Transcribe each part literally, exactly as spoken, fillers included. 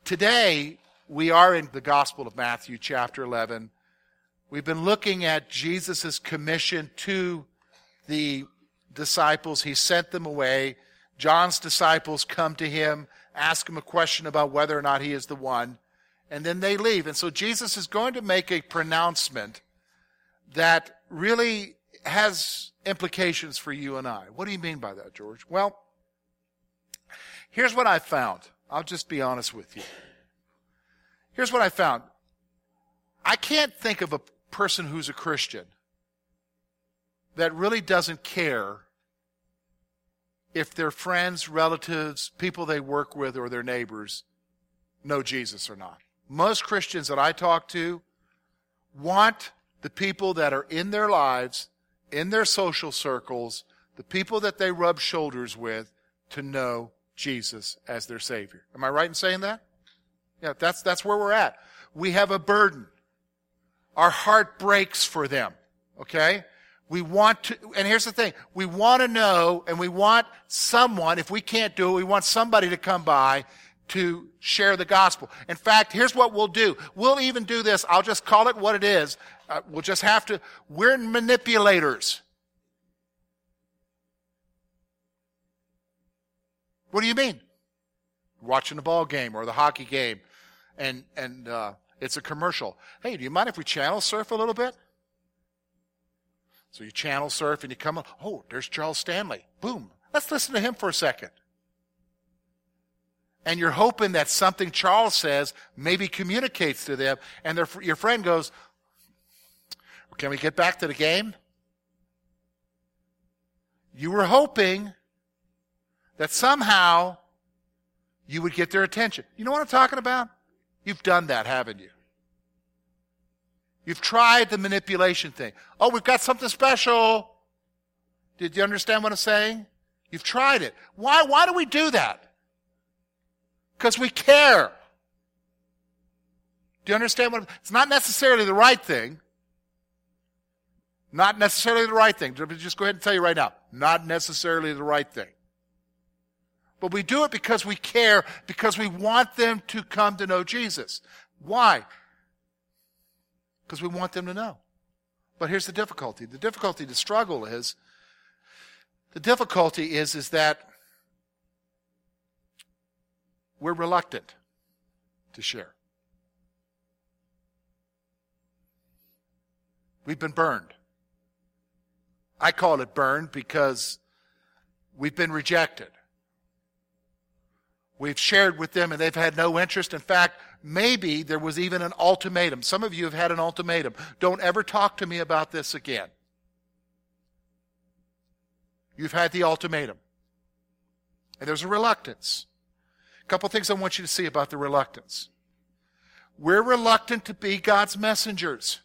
Today, we are in the Gospel of Matthew, chapter eleven. We've been looking at Jesus' commission to the disciples. He sent them away. John's disciples come to him, ask him a question about whether or not he is the one, and then they leave. And so Jesus is going to make a pronouncement that really has implications for you and I. What do you mean by that, George? Well, here's what I found. I'll just be honest with you. Here's what I found. I can't think of a person who's a Christian that really doesn't care if their friends, relatives, people they work with, or their neighbors know Jesus or not. Most Christians that I talk to want the people that are in their lives, in their social circles, the people that they rub shoulders with, to know Jesus as their Savior. Am I right in saying that? Yeah, that's, that's where we're at. We have a burden. Our heart breaks for them, okay? We want to, and here's the thing, we want to know, and we want someone, if we can't do it, we want somebody to come by to share the gospel. In fact, here's what we'll do. We'll even do this, I'll just call it what it is. Uh, we'll just have to, we're manipulators. What do you mean? Watching the ball game or the hockey game, and, and uh, it's a commercial. Hey, do you mind if we channel surf a little bit? So you channel surf and you come on, oh, there's Charles Stanley. Boom. Let's listen to him for a second. And you're hoping that something Charles says maybe communicates to them, and their, your friend goes, can we get back to the game? You were hoping that somehow you would get their attention. You know what I'm talking about? You've done that, haven't you? You've tried the manipulation thing. Oh, we've got something special. Did you understand what I'm saying? You've tried it. Why, why do we do that? Because we care. Do you understand what? It's not necessarily the right thing. Not necessarily the right thing. Just go ahead and tell you right now. Not necessarily the right thing. But we do it because we care, because we want them to come to know Jesus. Why? Because we want them to know. But here's the difficulty. The difficulty, the struggle is, the difficulty is, is that we're reluctant to share. We've been burned. I call it burned because we've been rejected. We've shared with them and they've had no interest. In fact, maybe there was even an ultimatum. Some of you have had an ultimatum. Don't ever talk to me about this again. You've had the ultimatum. And there's a reluctance. A couple things I want you to see about the reluctance. We're reluctant to be God's messengers.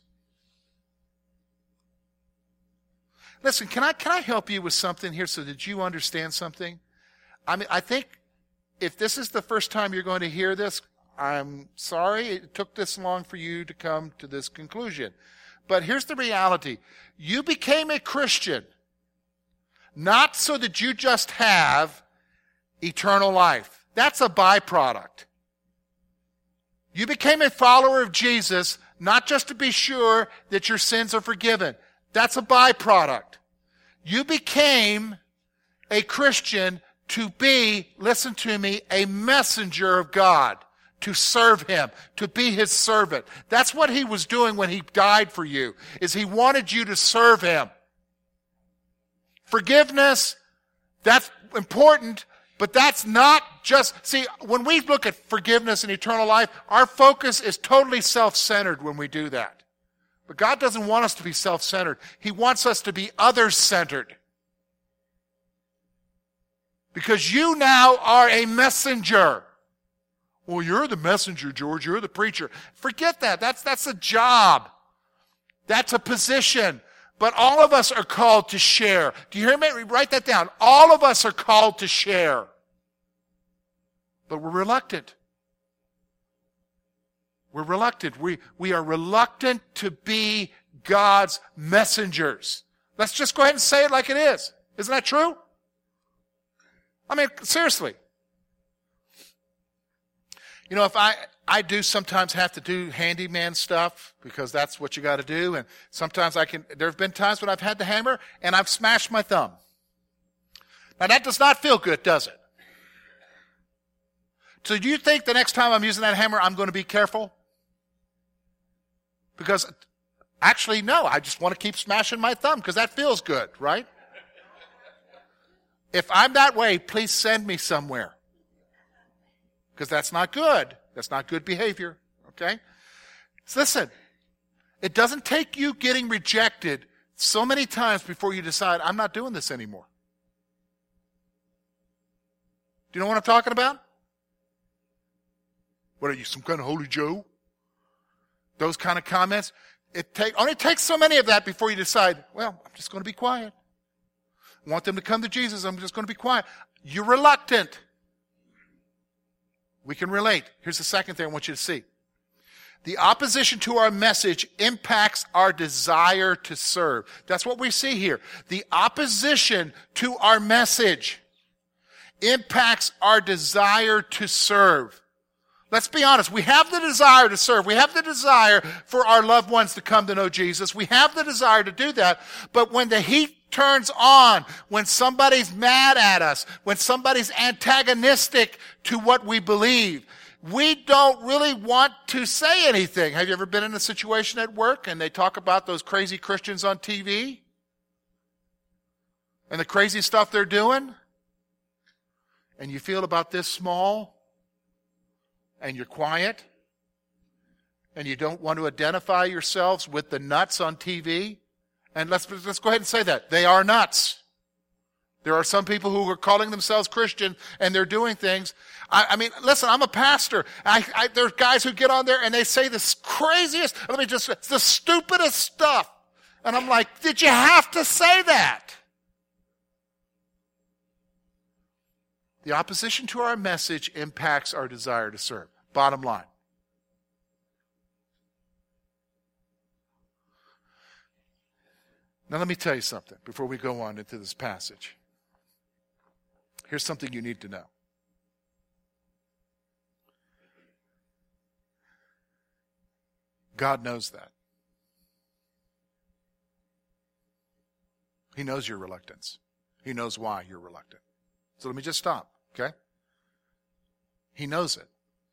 Listen, can I, can I help you with something here so that you understand something? I mean, I think if this is the first time you're going to hear this, I'm sorry it took this long for you to come to this conclusion. But here's the reality. You became a Christian not so that you just have eternal life. That's a byproduct. You became a follower of Jesus not just to be sure that your sins are forgiven. That's a byproduct. You became a Christian to be, listen to me, a messenger of God, to serve Him, to be His servant. That's what He was doing when He died for you, is He wanted you to serve Him. Forgiveness, that's important, but that's not just, see, when we look at forgiveness and eternal life, our focus is totally self-centered when we do that. But God doesn't want us to be self-centered. He wants us to be others-centered. Because you now are a messenger. Well, you're the messenger, George. You're the preacher. Forget that. That's, that's a job. That's a position. But all of us are called to share. Do you hear me? Write that down. All of us are called to share. But we're reluctant. We're reluctant. We, we are reluctant to be God's messengers. Let's just go ahead and say it like it is. Isn't that true? I mean, seriously. You know, if I, I do sometimes have to do handyman stuff because that's what you got to do. And sometimes I can, there have been times when I've had the hammer and I've smashed my thumb. Now that does not feel good, does it? So do you think the next time I'm using that hammer, I'm going to be careful? Because actually, no, I just want to keep smashing my thumb because that feels good, right? If I'm that way, please send me somewhere. Because that's not good. That's not good behavior, okay? So listen, it doesn't take you getting rejected so many times before you decide, I'm not doing this anymore. Do you know what I'm talking about? What are you, some kind of holy Joe? Those kind of comments. It take, only takes so many of that before you decide, well, I'm just going to be quiet. I want them to come to Jesus. I'm just going to be quiet. You're reluctant. We can relate. Here's the second thing I want you to see. The opposition to our message impacts our desire to serve. That's what we see here. The opposition to our message impacts our desire to serve. Let's be honest. We have the desire to serve. We have the desire for our loved ones to come to know Jesus. We have the desire to do that. But when the heat turns on, when somebody's mad at us, when somebody's antagonistic to what we believe, we don't really want to say anything. Have you ever been in a situation at work and they talk about those crazy Christians on T V? And the crazy stuff they're doing? And you feel about this small? And you're quiet? And you don't want to identify yourselves with the nuts on T V? And let's, let's go ahead and say that. They are nuts. There are some people who are calling themselves Christian and they're doing things. I, I mean, listen, I'm a pastor. I, I, there's guys who get on there and they say the craziest, let me just, it's the stupidest stuff. And I'm like, did you have to say that? The opposition to our message impacts our desire to serve. Bottom line. Now let me tell you something before we go on into this passage. Here's something you need to know. God knows that. He knows your reluctance. He knows why you're reluctant. So let me just stop, okay? He knows it.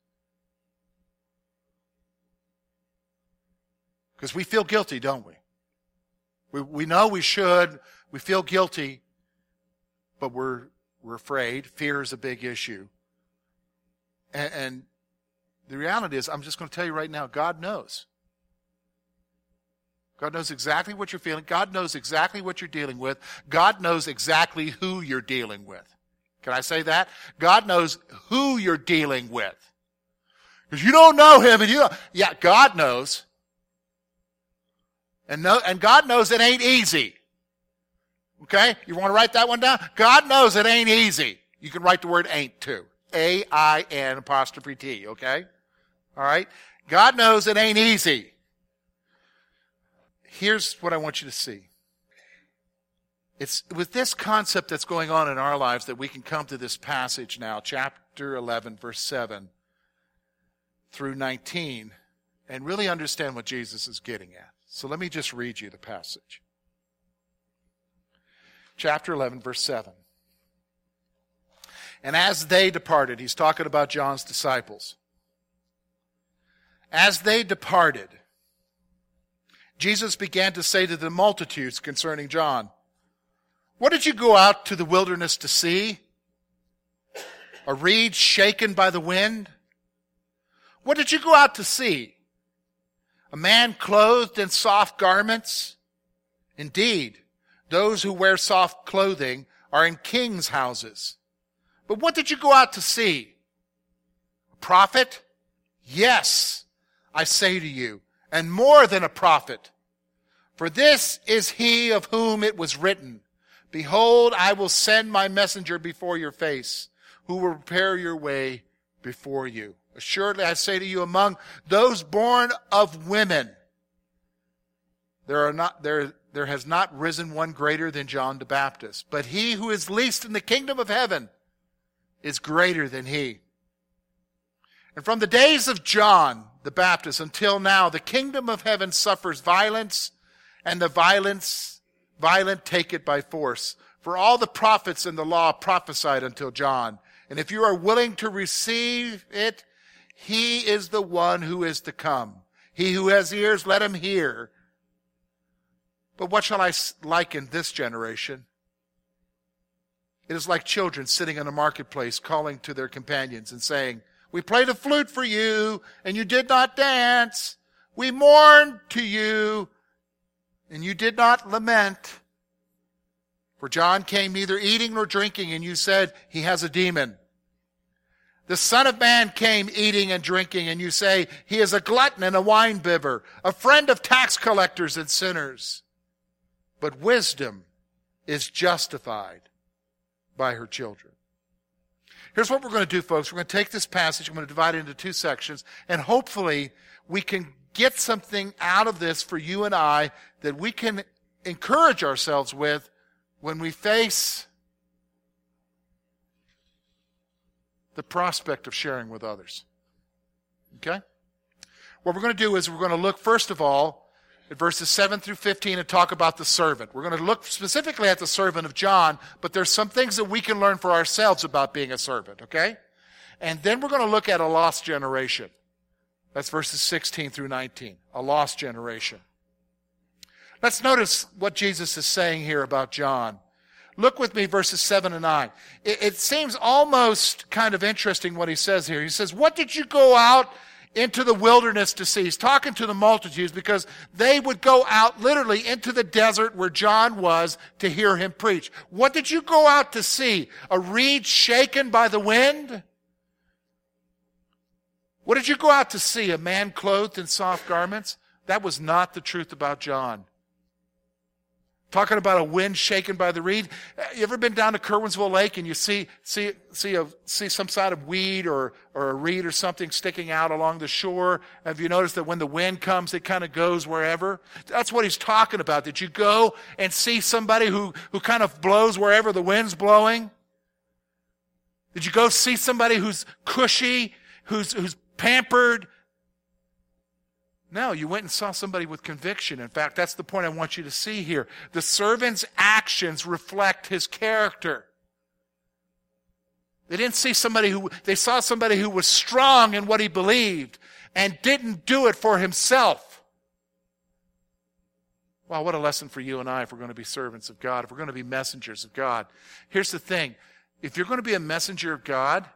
Because we feel guilty, don't we? We we know we should. We feel guilty, but we're we're afraid. Fear is a big issue. And, and the reality is, I'm just going to tell you right now, God knows. God knows exactly what you're feeling. God knows exactly what you're dealing with. God knows exactly who you're dealing with. Can I say that? God knows who you're dealing with. Because you don't know him and you don't. Yeah, God knows. And no, and God knows it ain't easy. Okay? You want to write that one down? God knows it ain't easy. You can write the word ain't too. A I N apostrophe T, okay? All right? God knows it ain't easy. Here's what I want you to see. It's with this concept that's going on in our lives that we can come to this passage now, chapter eleven, verse seven through nineteen, and really understand what Jesus is getting at. So let me just read you the passage. Chapter eleven, verse seven. And as they departed, he's talking about John's disciples. As they departed, Jesus began to say to the multitudes concerning John, "What did you go out to the wilderness to see? A reed shaken by the wind? What did you go out to see? A man clothed in soft garments? Indeed, those who wear soft clothing are in kings' houses. But what did you go out to see? A prophet? Yes, I say to you, and more than a prophet. For this is he of whom it was written, Behold, I will send my messenger before your face, who will prepare your way before you. Assuredly, I say to you, among those born of women, there are not there there has not risen one greater than John the Baptist. But he who is least in the kingdom of heaven is greater than he. And from the days of John the Baptist until now, the kingdom of heaven suffers violence, and the violence, violent take it by force. For all the prophets in the law prophesied until John. And if you are willing to receive it, he is the one who is to come. He who has ears, let him hear. But what shall I liken this generation? It is like children sitting in a marketplace calling to their companions and saying, we played a flute for you, and you did not dance. We mourned to you, and you did not lament. For John came neither eating nor drinking, and you said, he has a demon. The Son of Man came eating and drinking, and you say, he is a glutton and a winebibber, a friend of tax collectors and sinners. But wisdom is justified by her children. Here's what we're going to do, folks. We're going to take this passage, I'm going to divide it into two sections, and hopefully we can get something out of this for you and I that we can encourage ourselves with when we face the prospect of sharing with others. Okay? What we're going to do is we're going to look, first of all, at verses seven through fifteen and talk about the servant. We're going to look specifically at the servant of John, but there's some things that we can learn for ourselves about being a servant, okay? And then we're going to look at a lost generation. That's verses sixteen through nineteen, a lost generation. Let's notice what Jesus is saying here about John. Look with me, verses seven and nine. It, it seems almost kind of interesting what he says here. He says, what did you go out into the wilderness to see? He's talking to the multitudes because they would go out literally into the desert where John was to hear him preach. What did you go out to see? A reed shaken by the wind? What did you go out to see? A man clothed in soft garments? That was not the truth about John. Talking about a wind shaken by the reed. You ever been down to Curwensville Lake and you see see see a see some sort of weed or or a reed or something sticking out along the shore? Have you noticed that when the wind comes, it kind of goes wherever? That's what he's talking about. Did you go and see somebody who who kind of blows wherever the wind's blowing? Did you go see somebody who's cushy, who's who's pampered? No, you went and saw somebody with conviction. In fact, that's the point I want you to see here. The servant's actions reflect his character. They didn't see somebody who, they saw somebody who was strong in what he believed and didn't do it for himself. Wow, what a lesson for you and I if we're going to be servants of God, if we're going to be messengers of God. Here's the thing. If you're going to be a messenger of God,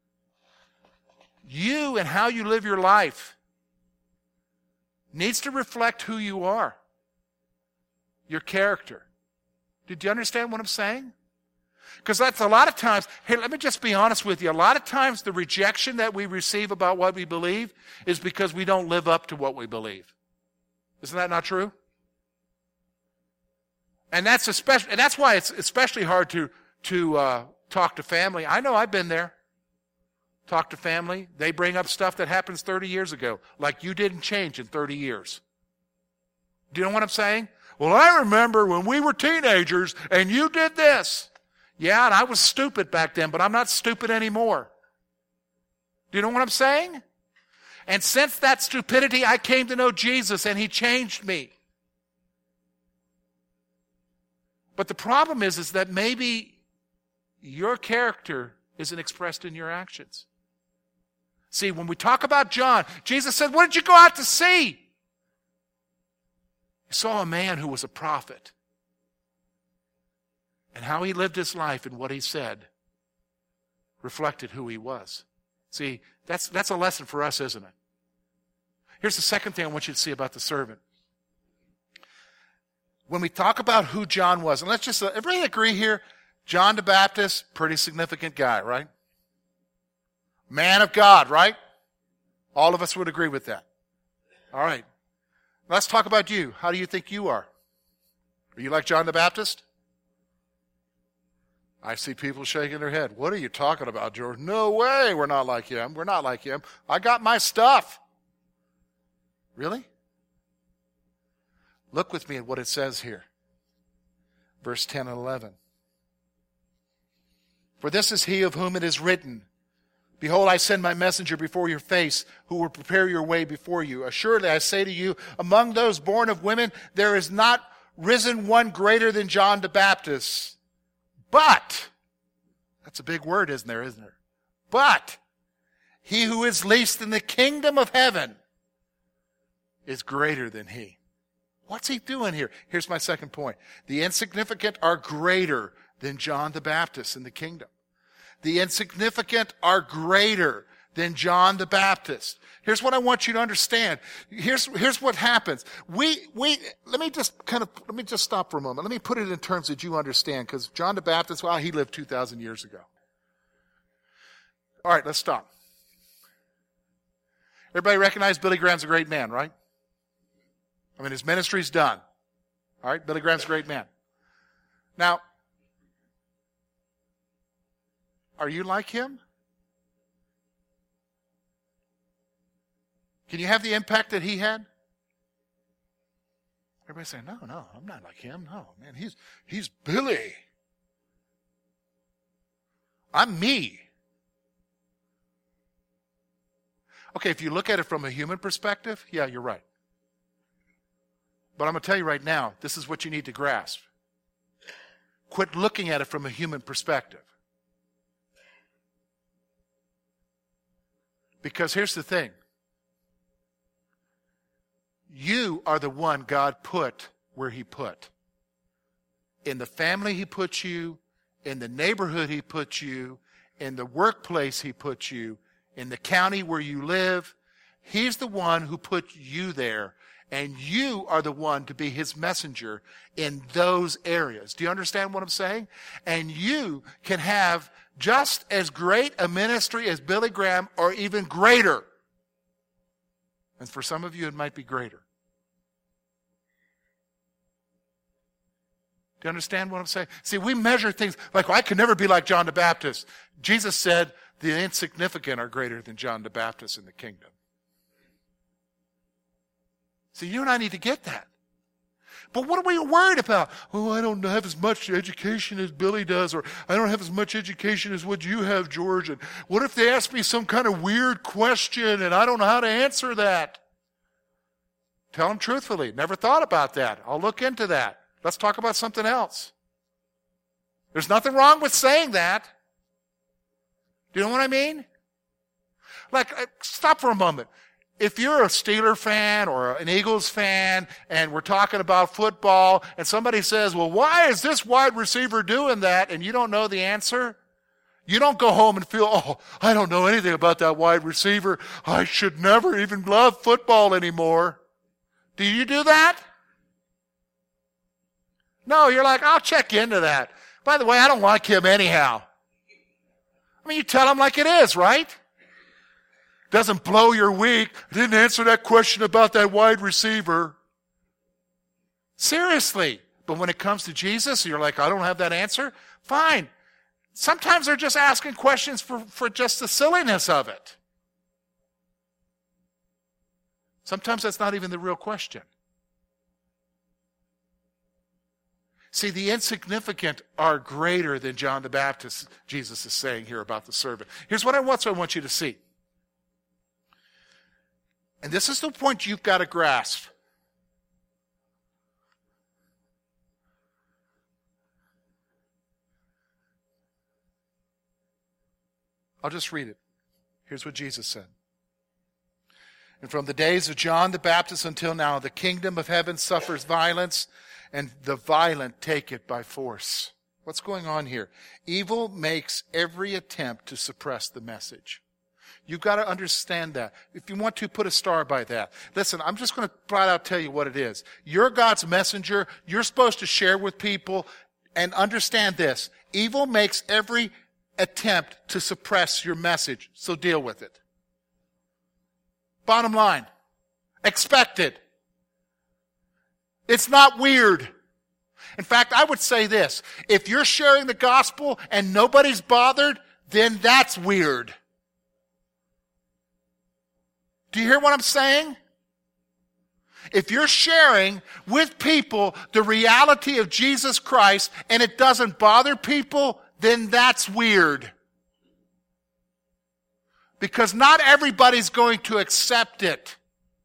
you and how you live your life needs to reflect who you are, your character. Did you understand what I'm saying? Because that's a lot of times, hey, let me just be honest with you. A lot of times the rejection that we receive about what we believe is because we don't live up to what we believe. Isn't that not true? And that's especially, and that's why it's especially hard to, to uh, talk to family. I know I've been there. Talk to family. They bring up stuff that happens thirty years ago, like you didn't change in thirty years. Do you know what I'm saying? Well, I remember when we were teenagers and you did this. Yeah, and I was stupid back then, but I'm not stupid anymore. Do you know what I'm saying? And since that stupidity, I came to know Jesus and he changed me. But the problem is, is that maybe your character isn't expressed in your actions. See, when we talk about John, Jesus said, what did you go out to see? You saw a man who was a prophet. And how he lived his life and what he said reflected who he was. See, that's, that's a lesson for us, isn't it? Here's the second thing I want you to see about the servant. When we talk about who John was, and let's just, everybody agree here, John the Baptist, pretty significant guy, right? Man of God, right? All of us would agree with that. All right. Let's talk about you. How do you think you are? Are you like John the Baptist? I see people shaking their head. What are you talking about, George? No way we're not like him. We're not like him. I got my stuff. Really? Look with me at what it says here. Verse ten and eleven. For this is he of whom it is written, Behold, I send my messenger before your face, who will prepare your way before you. Assuredly, I say to you, among those born of women, there is not risen one greater than John the Baptist. But, that's a big word, isn't there, isn't there? But, he who is least in the kingdom of heaven is greater than he. What's he doing here? Here's my second point. The insignificant are greater than John the Baptist in the kingdom. The insignificant are greater than John the Baptist. Here's what I want you to understand. Here's, here's what happens. We, we, let me just kind of, let me just stop for a moment. Let me put it in terms that you understand, because John the Baptist, well, he lived two thousand years ago. All right, let's stop. Everybody recognize Billy Graham's a great man, right? I mean, his ministry's done. All right, Billy Graham's a great man. Now, are you like him? Can you have the impact that he had? Everybody's saying, no, no, I'm not like him. No, man, he's, he's Billy. I'm me. Okay, if you look at it from a human perspective, yeah, you're right. But I'm going to tell you right now, this is what you need to grasp. Quit looking at it from a human perspective. Because here's the thing. You are the one God put where he put. In the family he put you, in the neighborhood he put you, in the workplace he put you, in the county where you live. He's the one who put you there. And you are the one to be his messenger in those areas. Do you understand what I'm saying? And you can have just as great a ministry as Billy Graham, or even greater. And for some of you, it might be greater. Do you understand what I'm saying? See, we measure things like, well, I could never be like John the Baptist. Jesus said, the insignificant are greater than John the Baptist in the kingdom. See, you and I need to get that. But what are we worried about? Oh, I don't have as much education as Billy does, or I don't have as much education as what you have, George. And what if they ask me some kind of weird question and I don't know how to answer that? Tell them truthfully. Never thought about that. I'll look into that. Let's talk about something else. There's nothing wrong with saying that. Do you know what I mean? Like, stop for a moment. If you're a Steeler fan or an Eagles fan and we're talking about football and somebody says, well, why is this wide receiver doing that? And you don't know the answer, you don't go home and feel, oh, I don't know anything about that wide receiver. I should never even love football anymore. Do you do that? No, you're like, I'll check into that. By the way, I don't like him anyhow. I mean, you tell him like it is, right? Doesn't blow your week. I didn't answer that question about that wide receiver. Seriously. But when it comes to Jesus, you're like, I don't have that answer. Fine. Sometimes they're just asking questions for, for just the silliness of it. Sometimes that's not even the real question. See, the insignificant are greater than John the Baptist, Jesus is saying here about the servant. Here's what I want, so I want you to see. And this is the point you've got to grasp. I'll just read it. Here's what Jesus said. And from the days of John the Baptist until now, the kingdom of heaven suffers violence, and the violent take it by force. What's going on here? Evil makes every attempt to suppress the message. You've got to understand that. If you want to, put a star by that. Listen, I'm just going to flat out tell you what it is. You're God's messenger. You're supposed to share with people, and understand this. Evil makes every attempt to suppress your message, so deal with it. Bottom line, expect it. It's not weird. In fact, I would say this. If you're sharing the gospel and nobody's bothered, then that's weird. Do you hear what I'm saying? If you're sharing with people the reality of Jesus Christ and it doesn't bother people, then that's weird. because not everybody's going to accept it.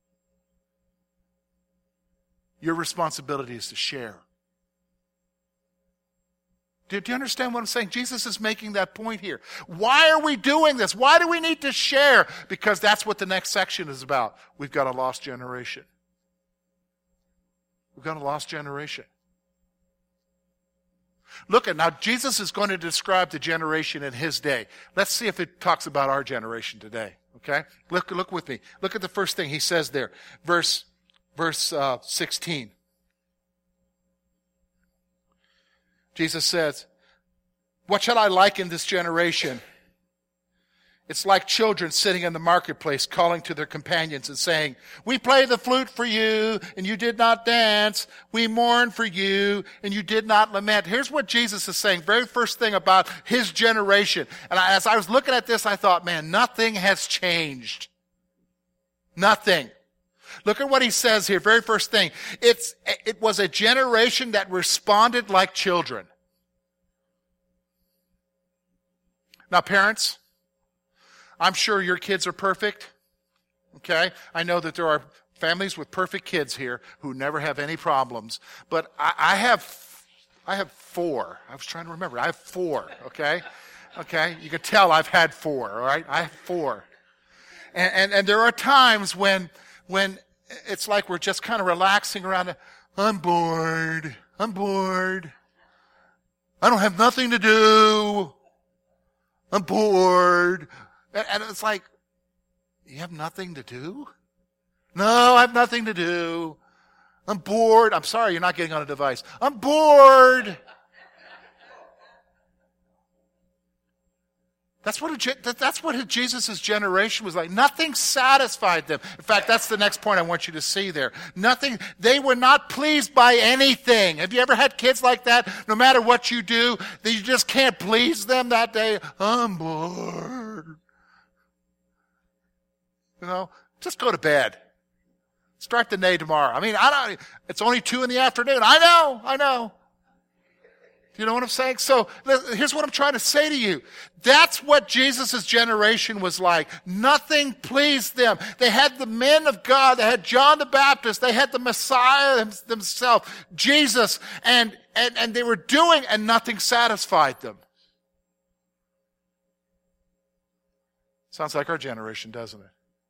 Your responsibility is to share. Do, do you understand what I'm saying? Jesus is making that point here. Why are we doing this? Why do we need to share? Because that's what the next section is about. We've got a lost generation. We've got a lost generation. Look at, now Jesus is going to describe the generation in his day. Let's see if it talks about our generation today. Okay? Look, look with me. Look at the first thing he says there. Verse, verse uh, sixteen. Jesus says, what shall I liken this generation? It's like children sitting in the marketplace calling to their companions and saying, we play the flute for you and you did not dance. We mourn for you and you did not lament. Here's what Jesus is saying. Very first thing about his generation. And I, as I was looking at this, I thought, man, nothing has changed. Nothing. Look at what he says here. Very first thing. It's, it was a generation that responded like children. Now, parents, I'm sure your kids are perfect. Okay? I know that there are families with perfect kids here who never have any problems. But I, I have, I have four. I was trying to remember. I have four. Okay? Okay? You can tell I've had four. All right? I have four. And, and, and there are times when, when it's like we're just kind of relaxing around. I'm bored. I'm bored. I don't have nothing to do. I'm bored. And, and it's like, you have nothing to do? No, I have nothing to do. I'm bored. I'm sorry, you're not getting on a device. I'm bored. That's what, a, that's what Jesus' generation was like. Nothing satisfied them. In fact, that's the next point I want you to see there. Nothing, they were not pleased by anything. Have you ever had kids like that? No matter what you do, that you just can't please them that day. I'm bored. You know, just go to bed. Start the day tomorrow. I mean, I don't, it's only two in the afternoon. I know, I know. You know what I'm saying? So here's what I'm trying to say to you. That's what Jesus' generation was like. Nothing pleased them. They had the men of God. They had John the Baptist. They had the Messiah themselves, Jesus. And, and, and they were doing, and nothing satisfied them. Sounds like our generation, doesn't it?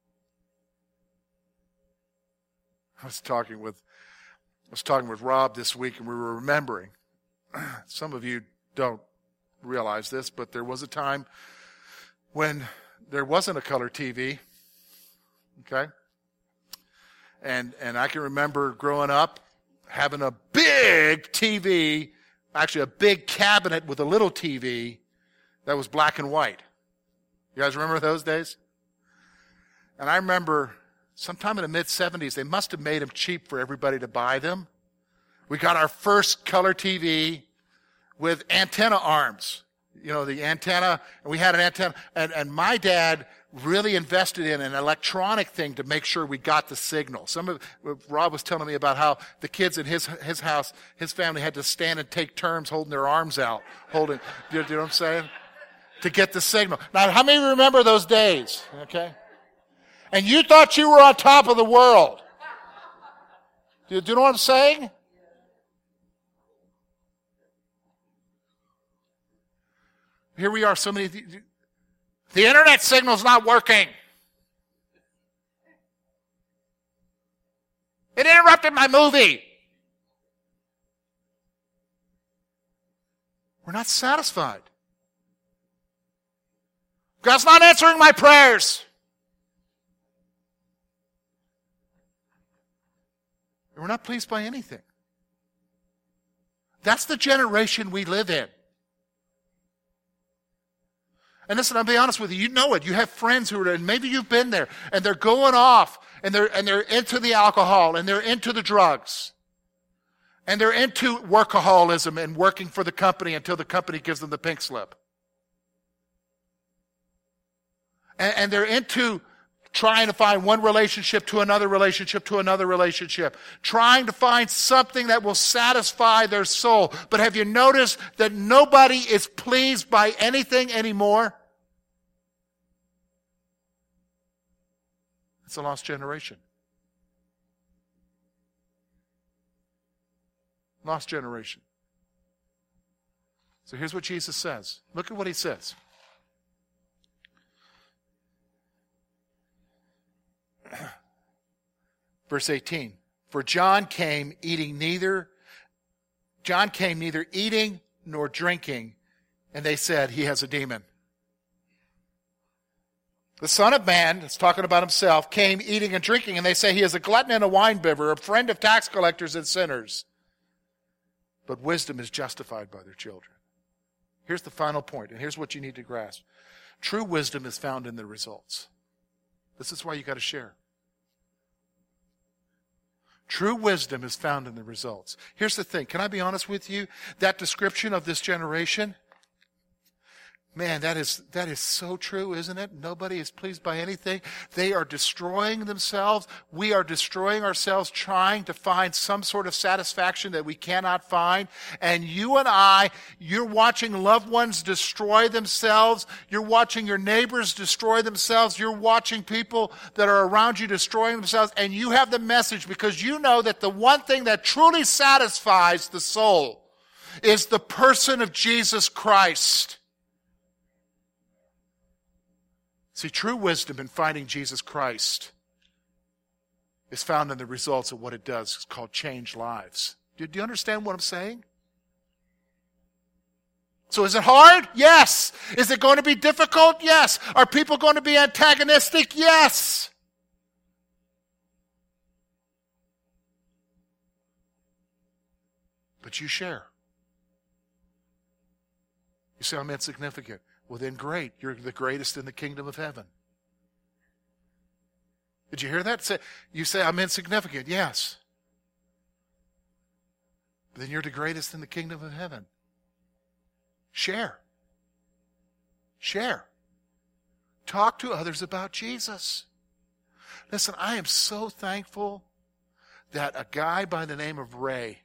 I was talking with, I was talking with Rob this week, and we were remembering. Some of you don't realize this, but there was a time when there wasn't a color T V, okay? And and I can remember growing up having a big T V, actually a big cabinet with a little T V that was black and white. You guys remember those days? And I remember sometime in the mid-seventies, they must have made them cheap for everybody to buy them. We got our first color T V with antenna arms. You know, the antenna, and we had an antenna, and, and my dad really invested in an electronic thing to make sure we got the signal. Some of, Rob was telling me about how the kids in his, his house, his family had to stand and take turns holding their arms out, holding, do you, do you know what I'm saying? To get the signal. Now, how many remember those days? Okay? And you thought you were on top of the world. Do you, do you know what I'm saying? Here we are, so many. The internet signal's not working. It interrupted my movie. We're not satisfied. God's not answering my prayers. We're not pleased by anything. That's the generation we live in. And listen, I'll be honest with you, you know it. You have friends who are, and maybe you've been there, and they're going off, and they're, and they're into the alcohol, and they're into the drugs. And they're into workaholism and working for the company until the company gives them the pink slip. And, and they're into trying to find one relationship to another relationship to another relationship. Trying to find something that will satisfy their soul. But have you noticed that nobody is pleased by anything anymore? It's a lost generation. Lost generation. So here's what Jesus says. Look at what he says. Verse eighteen. For John came eating neither, John came neither eating nor drinking, and they said he has a demon. The Son of Man, it's talking about himself, came eating and drinking, and they say he is a glutton and a winebibber, a friend of tax collectors and sinners. But wisdom is justified by their children. Here's the final point, and here's what you need to grasp. True wisdom is found in the results. This is why you got to share. True wisdom is found in the results. Here's the thing. Can I be honest with you? That description of this generation, man, that is that is so true, isn't it? Nobody is pleased by anything. They are destroying themselves. We are destroying ourselves trying to find some sort of satisfaction that we cannot find. And you and I, you're watching loved ones destroy themselves. You're watching your neighbors destroy themselves. You're watching people that are around you destroying themselves. And you have the message because you know that the one thing that truly satisfies the soul is the person of Jesus Christ. See, true wisdom in finding Jesus Christ is found in the results of what it does. It's called change lives. Do, do you understand what I'm saying? So is it hard? Yes. Is it going to be difficult? Yes. Are people going to be antagonistic? Yes. But you share. You say, I'm insignificant. Well, then great. You're the greatest in the kingdom of heaven. Did you hear that? Say, you say, I'm insignificant. Yes. But then you're the greatest in the kingdom of heaven. Share. Share. Talk to others about Jesus. Listen, I am so thankful that a guy by the name of Ray,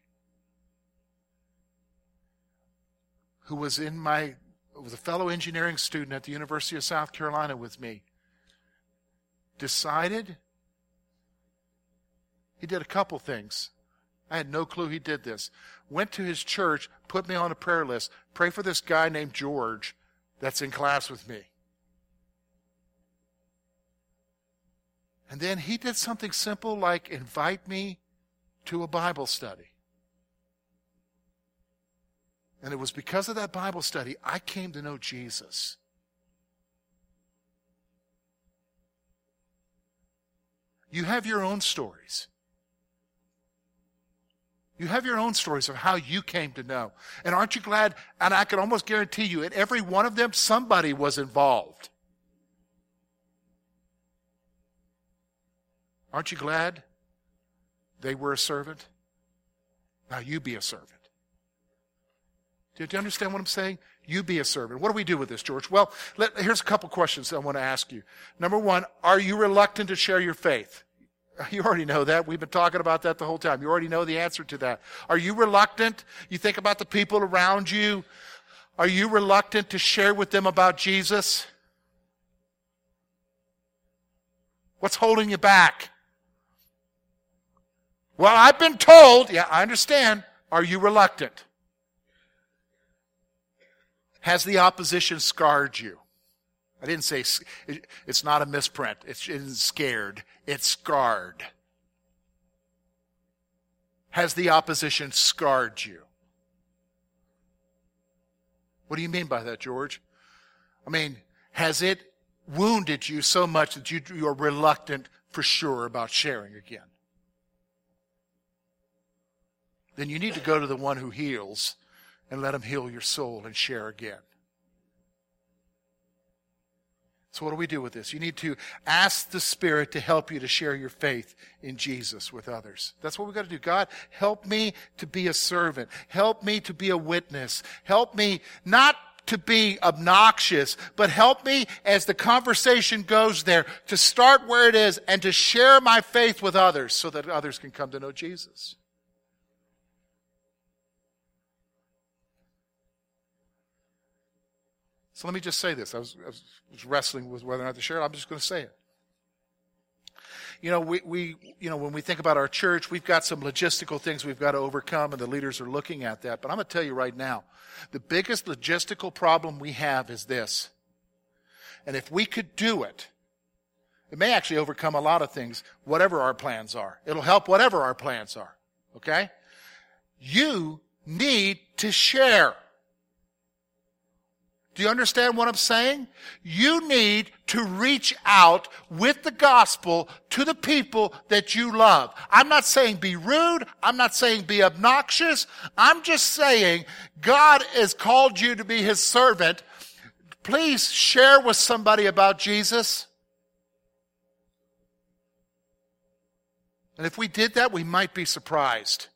who was in my was a fellow engineering student at the University of South Carolina with me, decided, he did a couple things. I had no clue he did this. Went to his church, put me on a prayer list. Pray for this guy named George that's in class with me. And then he did something simple like invite me to a Bible study. And it was because of that Bible study I came to know Jesus. You have your own stories. You have your own stories of how you came to know. And aren't you glad? And I can almost guarantee you, in every one of them, somebody was involved. Aren't you glad they were a servant? Now you be a servant. Do you understand what I'm saying? You be a servant. What do we do with this, George? Well, let, here's a couple questions I want to ask you. Number one, are you reluctant to share your faith? You already know that. We've been talking about that the whole time. You already know the answer to that. Are you reluctant? You think about the people around you. Are you reluctant to share with them about Jesus? What's holding you back? Well, I've been told. Yeah, I understand. Are you reluctant? Has the opposition scarred you? I didn't say, it's not a misprint. It's, it's scared. It's scarred. Has the opposition scarred you? What do you mean by that, George? I mean, has it wounded you so much that you, you're reluctant for sure about sharing again? Then you need to go to the one who heals and let him heal your soul and share again. So what do we do with this? You need to ask the Spirit to help you to share your faith in Jesus with others. That's what we've got to do. God, help me to be a servant. Help me to be a witness. Help me not to be obnoxious, but help me as the conversation goes there to start where it is and to share my faith with others so that others can come to know Jesus. So let me just say this. I was, I was wrestling with whether or not to share it. I'm just going to say it. you know, we, we, you know, when we think about our church, we've got some logistical things we've got to overcome, and the leaders are looking at that. But I'm going to tell you right now, the biggest logistical problem we have is this. And if we could do it, it may actually overcome a lot of things, whatever our plans are. It'll help whatever our plans are. Okay? You need to share. Do you understand what I'm saying? You need to reach out with the gospel to the people that you love. I'm not saying be rude. I'm not saying be obnoxious. I'm just saying God has called you to be his servant. Please share with somebody about Jesus. And if we did that, we might be surprised.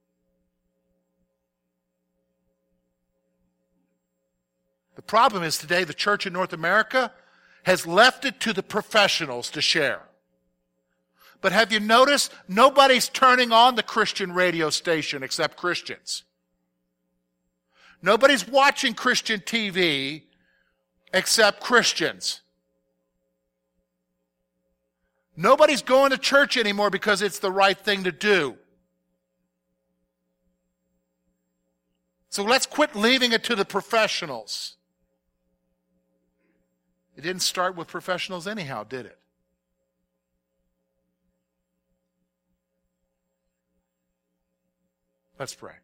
The problem is today the church in North America has left it to the professionals to share. But have you noticed nobody's turning on the Christian radio station except Christians? Nobody's watching Christian T V except Christians. Nobody's going to church anymore because it's the right thing to do. So let's quit leaving it to the professionals. It didn't start with professionals anyhow, did it? Let's pray.